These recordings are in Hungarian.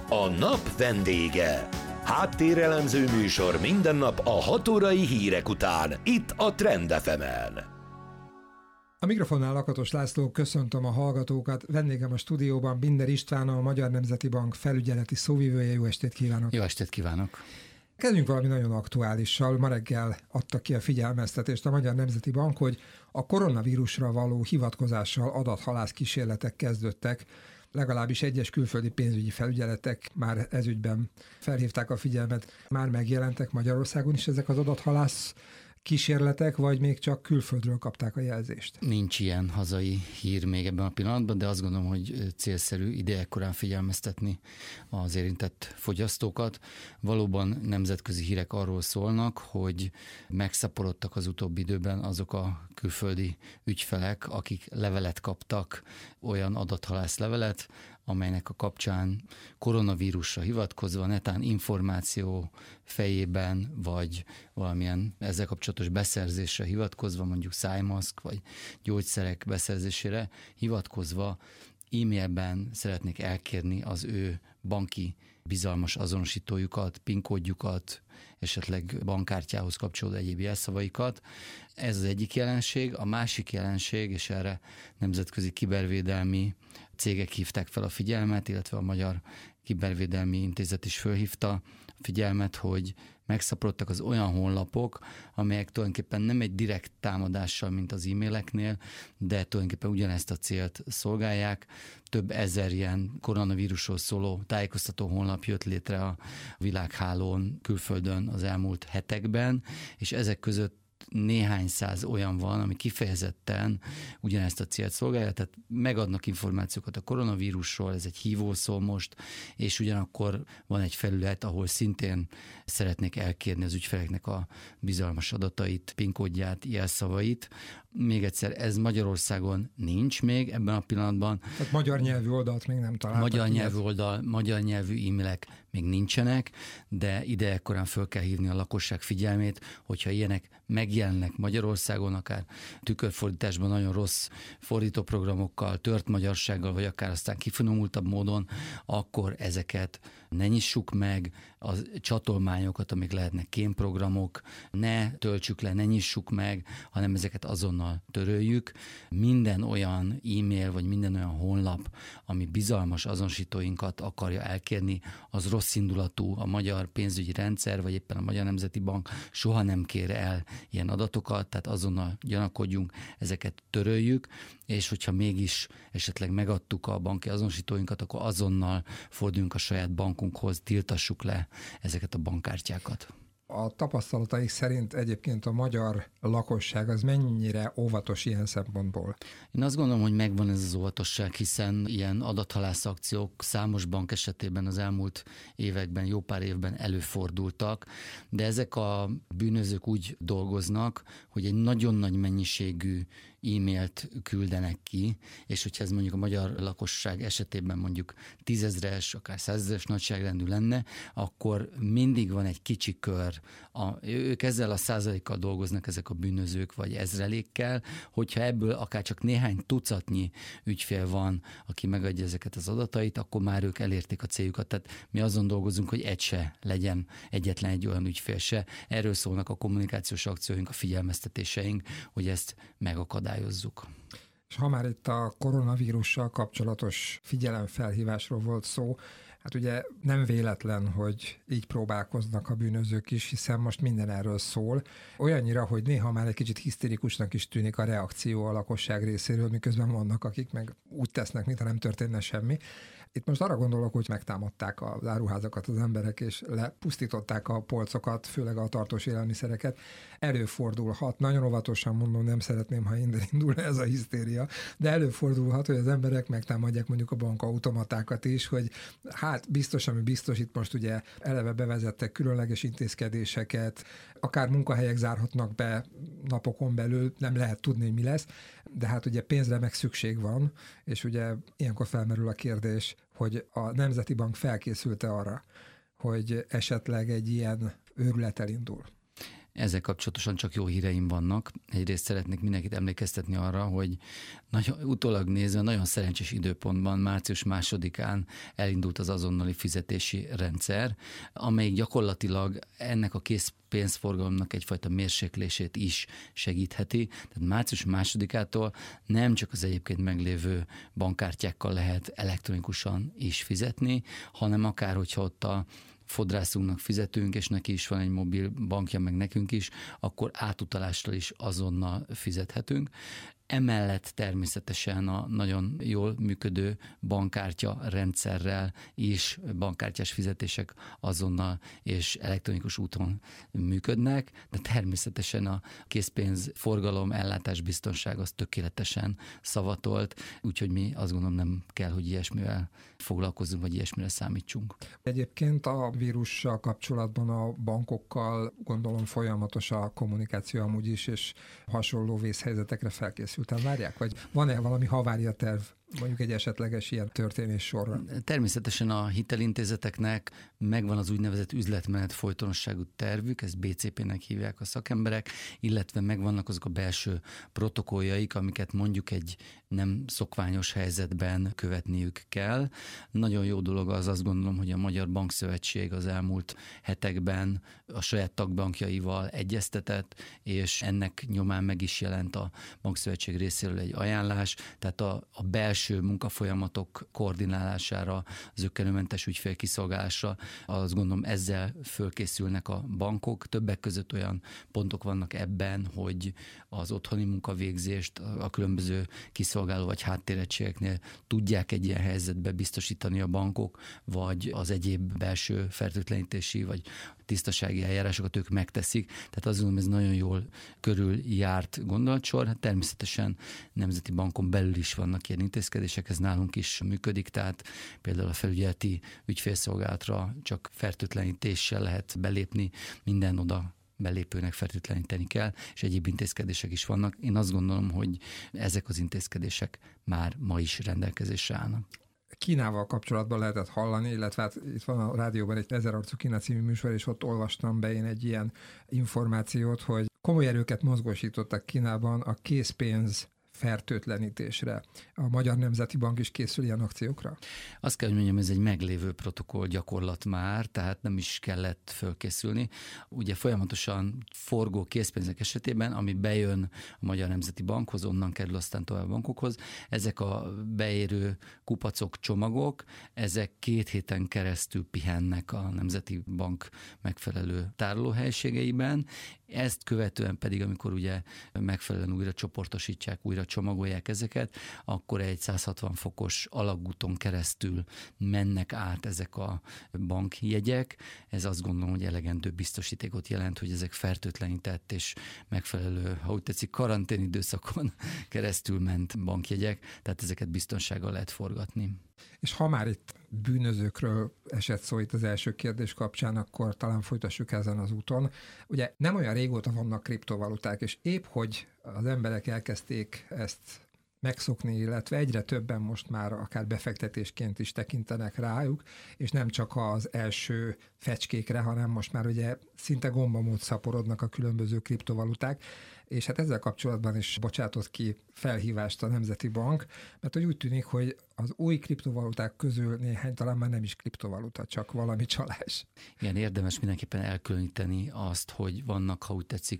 A nap vendége. Háttérelemző műsor minden nap a 6 órai hírek után, itt a Trend FM-en. A mikrofonnál Lakatos László, köszöntöm a hallgatókat. Vendégem a stúdióban Binder István, a Magyar Nemzeti Bank felügyeleti szóvivője. Jó estét kívánok! Jó estét kívánok! Kezdjünk valami nagyon aktuálissal. Ma reggel adta ki a figyelmeztetést a Magyar Nemzeti Bank, hogy a koronavírusra való hivatkozással adathalász kísérletek kezdődtek. Legalábbis egyes külföldi pénzügyi felügyeletek már ezügyben felhívták a figyelmet. Már megjelentek Magyarországon is ezek az adathalász kísérletek, vagy még csak külföldről kapták a jelzést? Nincs ilyen hazai hír még ebben a pillanatban, de azt gondolom, hogy célszerű idejekorán figyelmeztetni az érintett fogyasztókat. Valóban nemzetközi hírek arról szólnak, hogy megszaporodtak az utóbbi időben azok a külföldi ügyfelek, akik levelet kaptak, olyan adathalász levelet, amelynek a kapcsán koronavírusra hivatkozva, netán információ fejében, vagy valamilyen ezzel kapcsolatos beszerzésre hivatkozva, mondjuk szájmaszk, vagy gyógyszerek beszerzésére hivatkozva e-mailben szeretnék elkérni az ő banki bizalmas azonosítójukat, PIN kódjukat, esetleg bankkártyához kapcsolódó egyéb jelszavaikat. Ez az egyik jelenség. A másik jelenség, és erre nemzetközi kibervédelmi cégek hívták fel a figyelmet, illetve a Magyar Kibervédelmi Intézet is fölhívta a figyelmet, hogy megszaporodtak az olyan honlapok, amelyek tulajdonképpen nem egy direkt támadással, mint az e-maileknél, de tulajdonképpen ugyanezt a célt szolgálják. Több ezer ilyen koronavírusról szóló tájékoztató honlap jött létre a világhálón, külföldön az elmúlt hetekben, és ezek között néhány száz olyan van, ami kifejezetten ugyanezt a célt szolgálja, tehát megadnak információkat a koronavírusról, ez egy hívószó most, és ugyanakkor van egy felület, ahol szintén szeretnék elkérni az ügyfeleknek a bizalmas adatait, PIN kódját, jelszavait. Még egyszer, ez Magyarországon nincs még ebben a pillanatban. Tehát magyar nyelvű oldalt még nem találtak. Magyar nyelvű oldal, magyar nyelvű e-mailek még nincsenek, de idejekorán föl kell hívni a lakosság figyelmét, hogyha ilyenek megjelennek Magyarországon, akár tükörfordításban nagyon rossz fordítóprogramokkal, tört magyarsággal, vagy akár aztán kifinomultabb módon, akkor ezeket ne nyissuk meg, a csatolmányokat, amik lehetnek kémprogramok, ne töltsük le, ne nyissuk meg, hanem ezeket azonnal töröljük. Minden olyan e-mail, vagy minden olyan honlap, ami bizalmas azonosítóinkat akarja elkérni, az rossz indulatú. A magyar pénzügyi rendszer, vagy éppen a Magyar Nemzeti Bank soha nem kér el ilyen adatokat, tehát azonnal gyanakodjunk, ezeket töröljük, és hogyha mégis esetleg megadtuk a banki azonosítóinkat, akkor azonnal forduljunk a saját bankunkhoz, tiltassuk le ezeket a bankkártyákat. A tapasztalataik szerint egyébként a magyar lakosság az mennyire óvatos ilyen szempontból? Én azt gondolom, hogy megvan ez az óvatosság, hiszen ilyen adathalász akciók számos bank esetében az elmúlt években, jó pár évben előfordultak, de ezek a bűnözők úgy dolgoznak, hogy egy nagyon nagy mennyiségű e-mailt küldenek ki, és hogyha ez mondjuk a magyar lakosság esetében mondjuk 10 000, akár 100 000 nagyságrendű lenne, akkor mindig van egy kicsi kör. Ők ezzel a százalékkal dolgoznak, ezek a bűnözők, vagy ezrelékkel, hogyha ebből akár csak néhány tucatnyi ügyfél van, aki megadja ezeket az adatait, akkor már ők elérték a céljukat. Tehát mi azon dolgozunk, hogy egy se legyen, egyetlen egy olyan ügyfél se. Erről szólnak a kommunikációs akcióink, a figyelmeztetéseink, hogy ezt megakadályozzuk. És ha már itt a koronavírussal kapcsolatos figyelemfelhívásról volt szó, hát ugye nem véletlen, hogy így próbálkoznak a bűnözők is, hiszen most minden erről szól. Olyannyira, hogy néha már egy kicsit hisztérikusnak is tűnik a reakció a lakosság részéről, miközben vannak, akik meg úgy tesznek, mintha nem történne semmi. Itt most arra gondolok, hogy megtámadták az áruházakat az emberek, és lepusztították a polcokat, főleg a tartós élelmiszereket. Előfordulhat, nagyon óvatosan mondom, nem szeretném, ha innen indulna ez a hisztéria, de előfordulhat, hogy az emberek megtámadják mondjuk a bankautomatákat is, hogy hát biztos, ami biztos, itt most ugye eleve bevezettek különleges intézkedéseket, akár munkahelyek zárhatnak be napokon belül, nem lehet tudni, hogy mi lesz, de hát ugye pénzre meg szükség van, és ugye ilyenkor felmerül a kérdés, hogy a Nemzeti Bank felkészült-e arra, hogy esetleg egy ilyen őrület elindul. Ezzel kapcsolatosan csak jó híreim vannak. Egyrészt szeretnék mindenkit emlékeztetni arra, hogy utólag nézve nagyon szerencsés időpontban, március 2-án elindult az azonnali fizetési rendszer, amelyik gyakorlatilag ennek a készpénzforgalomnak egyfajta mérséklését is segítheti. Tehát március 2-ától nem csak az egyébként meglévő bankkártyákkal lehet elektronikusan is fizetni, hanem akár, hogyha ott a fodrászunknak fizetünk, és neki is van egy mobil bankja, meg nekünk is, akkor átutalással is azonnal fizethetünk. Emellett természetesen a nagyon jól működő bankkártya rendszerrel is bankkártyás fizetések azonnal és elektronikus úton működnek, de természetesen a készpénz forgalom ellátás biztonság az tökéletesen szavatolt, úgyhogy mi azt gondolom nem kell, hogy ilyesmivel foglalkozzunk, vagy ilyesmire számítsunk. Egyébként a vírussal kapcsolatban a bankokkal gondolom folyamatos a kommunikáció amúgy is, és hasonló vészhelyzetekre felkészülten várják? Vagy van-e valami haváriaterv mondjuk egy esetleges ilyen történés sorra? Természetesen a hitelintézeteknek megvan az úgynevezett üzletmenet folytonosságú tervük, ezt BCP-nek hívják a szakemberek, illetve megvannak azok a belső protokolljaik, amiket mondjuk egy nem szokványos helyzetben követniük kell. Nagyon jó dolog az, azt gondolom, hogy a Magyar Bankszövetség az elmúlt hetekben a saját tagbankjaival egyeztetett, és ennek nyomán meg is jelent a Bankszövetség részéről egy ajánlás, tehát a belső munkafolyamatok koordinálására, zökkenőmentes ügyfélkiszolgálásra, azt gondolom ezzel fölkészülnek a bankok. Többek között olyan pontok vannak ebben, hogy az otthoni munkavégzést a különböző kiszolgáló vagy háttéregységeknél tudják egy ilyen helyzetbe biztosítani a bankok, vagy az egyéb belső fertőtlenítési vagy tisztasági eljárásokat ők megteszik. Tehát azt gondolom, ez nagyon jól körüljárt gondolatsor. Hát természetesen Nemzeti Bankon belül is vannak ilyen intézkedések, ez nálunk is működik, tehát például a felügyeleti ügyfélszolgálatra csak fertőtlenítéssel lehet belépni, minden oda belépőnek fertőtleníteni kell, és egyéb intézkedések is vannak. Én azt gondolom, hogy ezek az intézkedések már ma is rendelkezésre állnak. Kínával kapcsolatban lehetett hallani, illetve hát itt van a rádióban egy 1000 arcú Kína című műsor, és ott olvastam be én egy ilyen információt, hogy komoly erőket mozgósítottak Kínában a készpénz fertőtlenítésre. A Magyar Nemzeti Bank is készül ilyen akciókra? Azt kell, hogy mondjam, ez egy meglévő protokoll gyakorlat már, tehát nem is kellett fölkészülni. Ugye folyamatosan forgó készpénzek esetében, ami bejön a Magyar Nemzeti Bankhoz, onnan kerül aztán tovább a bankokhoz, ezek a beérő kupacok, csomagok, ezek 2 héten keresztül pihennek a Nemzeti Bank megfelelő tárolóhelyiségeiben. Ezt követően pedig, amikor ugye megfelelően újra csoportosítják, újra csomagolják ezeket, akkor egy 160 fokos alagúton keresztül mennek át ezek a bankjegyek. Ez azt gondolom, hogy elegendő biztosítékot jelent, hogy ezek fertőtlenített és megfelelő, ha úgy tetszik, karanténidőszakon keresztül ment bankjegyek, tehát ezeket biztonsággal lehet forgatni. És ha már itt bűnözőkről esett szó itt az első kérdés kapcsán, akkor talán folytassuk ezen az úton. Ugye nem olyan régóta vannak kriptovaluták, és épp hogy az emberek elkezdték ezt megszokni, illetve egyre többen most már akár befektetésként is tekintenek rájuk, és nem csak az első fecskékre, hanem most már ugye szinte gombamód szaporodnak a különböző kriptovaluták, és hát ezzel kapcsolatban is bocsátott ki felhívást a Nemzeti Bank, mert hogy úgy tűnik, hogy az új kriptovaluták közül néhány talán már nem is kriptovaluta, csak valami csalás. Igen, érdemes mindenképpen elkülöníteni azt, hogy vannak, ha úgy tetszik,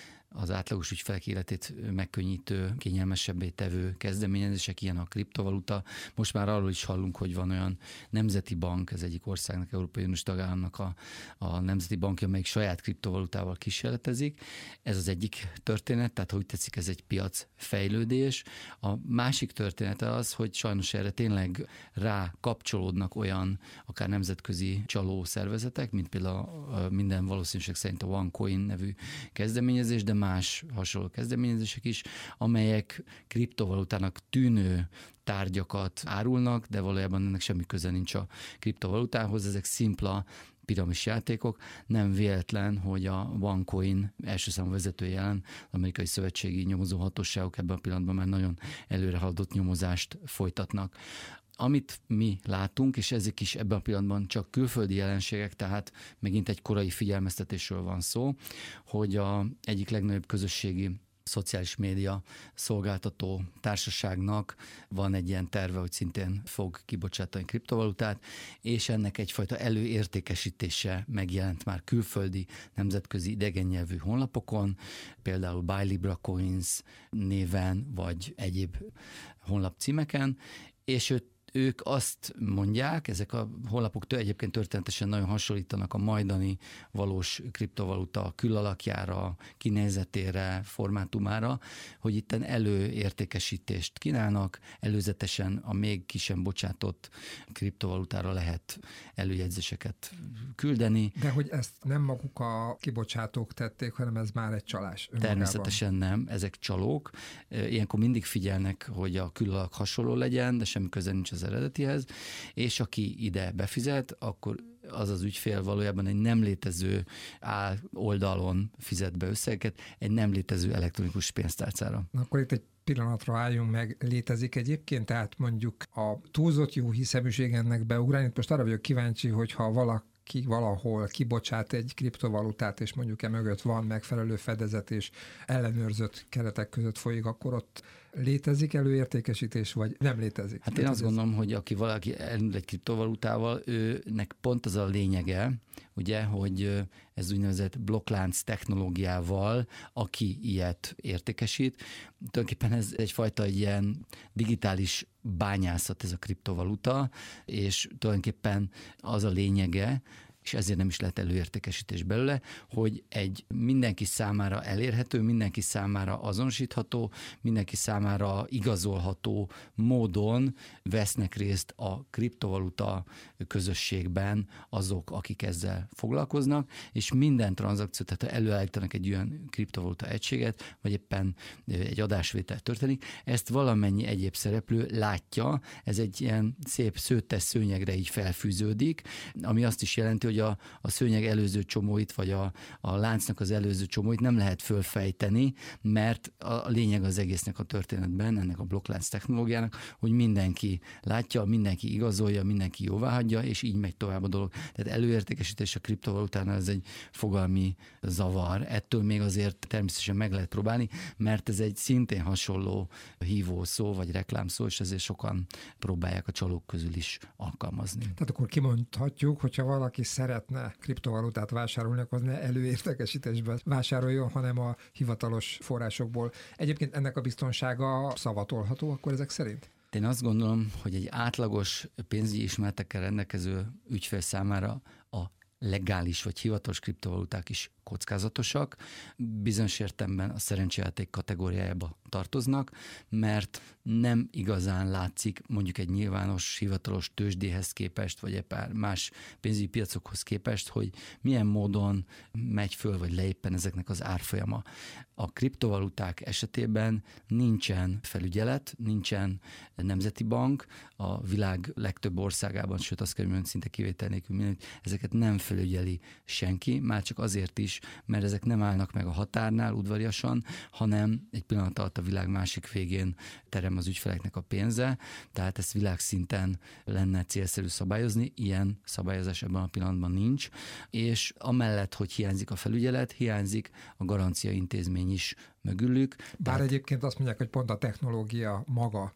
az átlagos ügyfelek életét megkönnyítő, kényelmesebbé tevő kezdeményezések, ilyen a kriptovaluta. Most már arról is hallunk, hogy van olyan nemzeti bank, ez egyik országnak, Európai Uniós tagállamnak a nemzeti bankja, amelyik saját kriptovalutával kísérletezik. Ez az egyik történet, tehát ha úgy tetszik, ez egy piacfejlődés. A másik története az, hogy sajnos erre tényleg rá kapcsolódnak olyan akár nemzetközi csaló szervezetek, mint például minden valószínűség szerint a OneCoin nevű kezdeményezés, de más hasonló kezdeményezések is, amelyek kriptovalutának tűnő tárgyakat árulnak, de valójában ennek semmi köze nincs a kriptovalutához, ezek szimpla piramis játékok. Nem véletlen, hogy a OneCoin első számú vezetője jelen, az amerikai szövetségi nyomozóhatóságok ebben a pillanatban már nagyon előre haladott nyomozást folytatnak. Amit mi látunk, és ezek is ebben a pillanatban csak külföldi jelenségek, tehát megint egy korai figyelmeztetésről van szó, hogy egyik legnagyobb közösségi szociális média szolgáltató társaságnak van egy ilyen terve, hogy szintén fog kibocsátani kriptovalutát, és ennek egyfajta előértékesítése megjelent már külföldi, nemzetközi idegen nyelvű honlapokon, például Buy Libra Coins néven, vagy egyéb honlapcímeken, és ők azt mondják, ezek a honlapok egyébként történetesen nagyon hasonlítanak a majdani valós kriptovaluta külalakjára, kinézetére, formátumára, hogy itten előértékesítést kínálnak, előzetesen a még ki sem bocsátott kriptovalutára lehet előjegyzéseket küldeni. De hogy ezt nem maguk a kibocsátók tették, hanem ez már egy csalás önmagában. Természetesen nem, ezek csalók. Ilyenkor mindig figyelnek, hogy a külalak hasonló legyen, de semmi köze nincs az eredetihez, és aki ide befizet, akkor az az ügyfél valójában egy nem létező oldalon fizet be összeget, egy nem létező elektronikus pénztárcára. Akkor itt egy pillanatra álljunk meg, létezik egyébként, tehát mondjuk a túlzott jó hiszeműség ennek beugrani. Most arra vagyok kíváncsi, hogyha valaki valahol kibocsát egy kriptovalutát, és mondjuk emögött van megfelelő fedezet, és ellenőrzött keretek között folyik, akkor ott létezik előértékesítés, vagy nem létezik? Hát én azt gondolom, hogy valaki elindul egy kriptovalutával, őnek pont az a lényege, ugye, hogy ez úgynevezett blokklánc technológiával, aki ilyet értékesít, tulajdonképpen ez egyfajta ilyen digitális bányászat ez a kriptovaluta, és tulajdonképpen az a lényege, és ezért nem is lehet előértékesítés belőle, hogy egy mindenki számára elérhető, mindenki számára azonosítható, mindenki számára igazolható módon vesznek részt a kriptovaluta közösségben azok, akik ezzel foglalkoznak, és minden tranzakció, tehát előállítanak egy olyan kriptovaluta egységet, vagy éppen egy adásvétel történik, ezt valamennyi egyéb szereplő látja, ez egy ilyen szép szőttes szőnyegre így felfűződik, ami azt is jelenti, hogy a szőnyeg előző csomóit, vagy a láncnak az előző csomóit nem lehet fölfejteni, mert a lényeg az egésznek a történetben, ennek a blokklánc technológiának, hogy mindenki látja, mindenki igazolja, mindenki jóváhagyja, és így megy tovább a dolog. Tehát előértékesítés a kriptovalutánál ez egy fogalmi zavar. Ettől még azért természetesen meg lehet próbálni, mert ez egy szintén hasonló hívószó, vagy reklámszó, és ezért sokan próbálják a csalók közül is alkalmazni. Tehát akkor kimondhatjuk, hogyha valaki szeretne kriptovalutát vásárolni, akkor ne előértékesítésben vásároljon, hanem a hivatalos forrásokból. Egyébként ennek a biztonsága szavatolható akkor ezek szerint? Én azt gondolom, hogy egy átlagos pénzügyi ismeretekkel rendelkező ügyfél számára a legális vagy hivatalos kriptovaluták is kockázatosak, bizonyos értelemben a szerencsejáték kategóriájába tartoznak, mert nem igazán látszik mondjuk egy nyilvános hivatalos tőzsdéhez képest, vagy éppen más pénzügyi piacokhoz képest, hogy milyen módon megy föl, vagy le éppen ezeknek az árfolyama. A kriptovaluták esetében nincsen felügyelet, nincsen nemzeti bank, a világ legtöbb országában, sőt azt kell mondani, szinte kivétel nélkül ezeket nem felügyeli senki, már csak azért is, mert ezek nem állnak meg a határnál udvariasan, hanem egy pillanat alatt a világ másik végén terem az ügyfeleknek a pénze, tehát ezt világszinten lenne célszerű szabályozni, ilyen szabályozás ebben a pillanatban nincs, és amellett, hogy hiányzik a felügyelet, hiányzik a garancia intézmény is mögülük. Bár egyébként azt mondják, hogy pont a technológia maga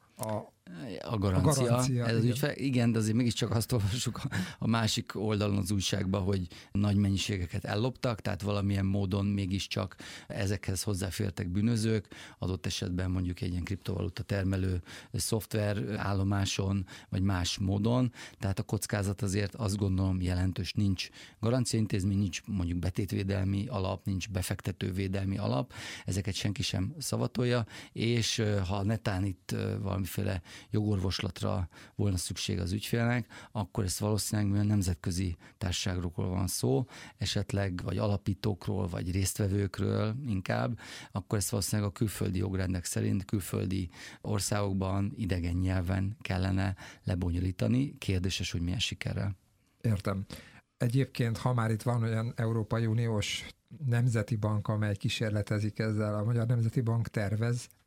a garancia. Ez igen, de azért mégiscsak azt olvassuk a másik oldalon az újságban, hogy nagy mennyiségeket elloptak, tehát valamilyen módon mégiscsak ezekhez hozzáfértek bűnözők, adott esetben mondjuk egy ilyen kriptovaluta termelő szoftver állomáson, vagy más módon, tehát a kockázat azért azt gondolom jelentős, nincs garanciaintézmény, nincs mondjuk betétvédelmi alap, nincs befektetővédelmi alap, ezeket senki sem szavatolja, és ha netán itt valamiféle jogorvoslatra volna szükség az ügyfélnek, akkor ezt valószínűleg nemzetközi társaságokról van szó, esetleg vagy alapítókról, vagy résztvevőkről inkább, akkor ezt valószínűleg a külföldi jogrendek szerint külföldi országokban idegen nyelven kellene lebonyolítani. Kérdéses, hogy milyen sikerrel. Értem. Egyébként, ha már itt van olyan Európai Uniós nemzeti bank, amely kísérletezik ezzel, a Magyar Nemzeti Bank tervez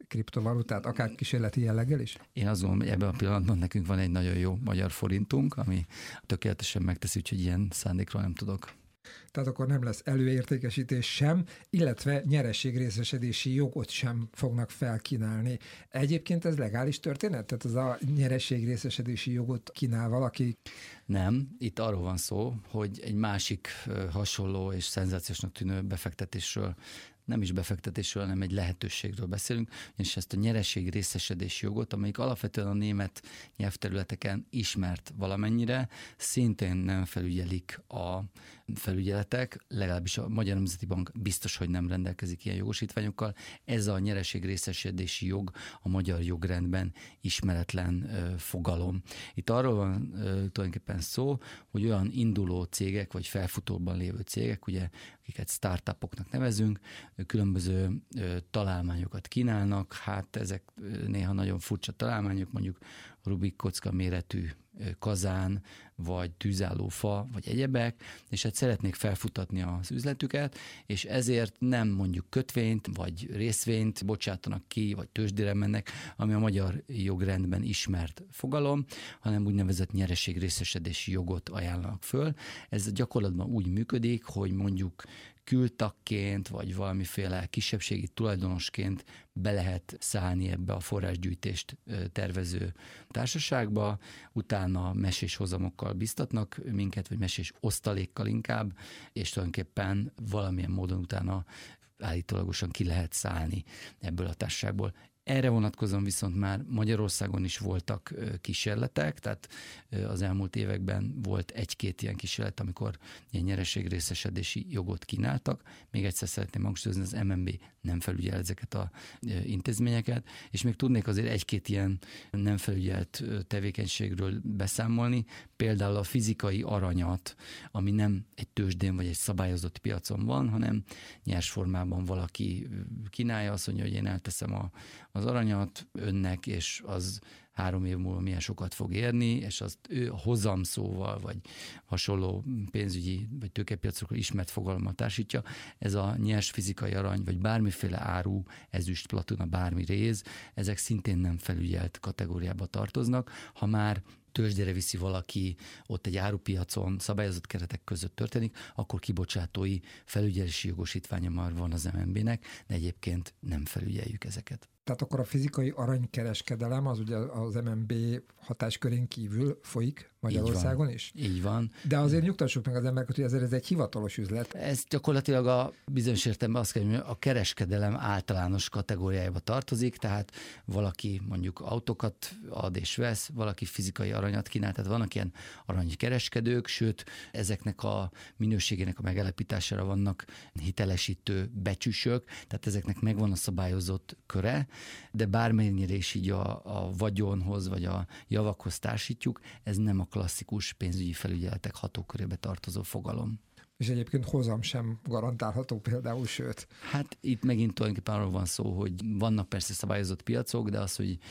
kriptovalutát, akár kísérleti jelleggel is? Én azt gondolom, hogy ebben a pillanatban nekünk van egy nagyon jó magyar forintunk, ami tökéletesen megteszi, úgyhogy ilyen szándékról nem tudok. Tehát akkor nem lesz előértékesítés sem, illetve nyereségrészesedési jogot sem fognak felkínálni. Egyébként ez legális történet? Tehát ez a nyereségrészesedési jogot kínál valaki? Nem, itt arról van szó, hogy egy másik hasonló és szenzációsnak tűnő befektetésről, nem is befektetésről, hanem egy lehetőségről beszélünk, és ezt a nyereség részesedési jogot, amelyik alapvetően a német nyelvterületeken ismert valamennyire, szintén nem felügyelik a felügyeletek, legalábbis a Magyar Nemzeti Bank biztos, hogy nem rendelkezik ilyen jogosítványokkal. Ez a nyereség részesedési jog a magyar jogrendben ismeretlen fogalom. Itt arról van tulajdonképpen szó, hogy olyan induló cégek, vagy felfutóban lévő cégek, ugye, akiket startupoknak nevezünk, különböző találmányokat kínálnak, hát ezek néha nagyon furcsa találmányok, mondjuk Rubik kocka méretű kazán, vagy tűzálló fa, vagy egyebek, és hát szeretnék felfutatni az üzletüket, és ezért nem mondjuk kötvényt, vagy részvényt bocsátanak ki, vagy tőzsdére mennek, ami a magyar jogrendben ismert fogalom, hanem úgynevezett nyereségrészesedési jogot ajánlanak föl. Ez gyakorlatban úgy működik, hogy mondjuk kültagként, vagy valamiféle kisebbségi tulajdonosként be lehet szállni ebbe a forrásgyűjtést tervező társaságba, utána mesés hozamokkal biztatnak minket, vagy mesés osztalékkal inkább, és tulajdonképpen valamilyen módon utána állítólagosan ki lehet szállni ebből a társaságból. Erre vonatkozóan viszont már Magyarországon is voltak kísérletek, tehát az elmúlt években volt egy-két ilyen kísérlet, amikor ilyen nyereségrészesedési jogot kínáltak. Még egyszer szeretném hangsúlyozni, az MNB nem felügyel ezeket a intézményeket, és még tudnék azért egy-két ilyen nem felügyelt tevékenységről beszámolni, például a fizikai aranyat, ami nem egy tőzsdén vagy egy szabályozott piacon van, hanem nyers formában valaki kínálja, azt mondja, hogy én elteszem az aranyat önnek, és az 3 év múlva milyen sokat fog érni, és azt ő a hozamszóval, vagy hasonló pénzügyi, vagy tőkepiacokról ismert fogalommal társítja. Ez a nyers fizikai arany, vagy bármiféle áru, ezüst, platona, bármi réz, ezek szintén nem felügyelt kategóriába tartoznak. Ha már tőzsdére viszi valaki, ott egy árupiacon szabályozott keretek között történik, akkor kibocsátói felügyelési jogosítványa már van az MNB-nek, de egyébként nem felügyeljük ezeket. Tehát akkor a fizikai aranykereskedelem az ugye az MNB hatáskörén kívül folyik Magyarországon is? Így van. De azért nyugtassuk meg az embereket, hogy ez egy hivatalos üzlet. Ez gyakorlatilag a bizonyos értelemben azt kell, hogy a kereskedelem általános kategóriájába tartozik, tehát valaki mondjuk autókat ad és vesz, valaki fizikai aranyat kínál, tehát vannak ilyen aranykereskedők, sőt, ezeknek a minőségének a megállapítására vannak hitelesítő becsüsök, tehát ezeknek megvan a szabályozott köre, de bármennyire is így a vagyonhoz vagy a javakhoz társítjuk, ez nem a klasszikus pénzügyi felügyeletek hatókörébe tartozó fogalom. És egyébként hozam sem garantálható például, sőt. Hát itt megint tulajdonképpen arról van szó, hogy vannak persze szabályozott piacok, de az, hogy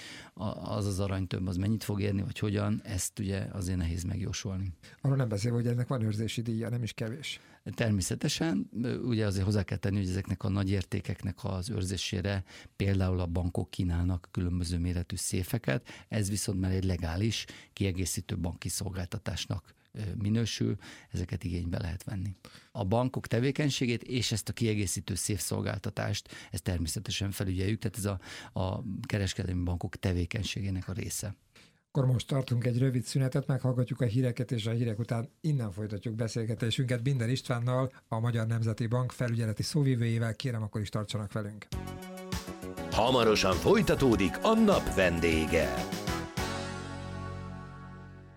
az aranytömb az mennyit fog érni, vagy hogyan, ezt ugye azért nehéz megjósolni. Arról nem beszélve, hogy ennek van őrzési díja, nem is kevés. Természetesen, ugye azért hozzá kell tenni, hogy ezeknek a nagy értékeknek az őrzésére például a bankok kínálnak különböző méretű széfeket, ez viszont már egy legális, kiegészítő banki szolgáltatásnak minősül, ezeket igénybe lehet venni. A bankok tevékenységét és ezt a kiegészítő széfszolgáltatást, ezt természetesen felügyeljük, tehát ez a kereskedelmi bankok tevékenységének a része. Akkor most tartunk egy rövid szünetet, meghallgatjuk a híreket, és a hírek után innen folytatjuk beszélgetésünket Binder Istvánnal, a Magyar Nemzeti Bank felügyeleti szóvivőjével. Kérem, akkor is tartsanak velünk. Hamarosan folytatódik a nap vendége.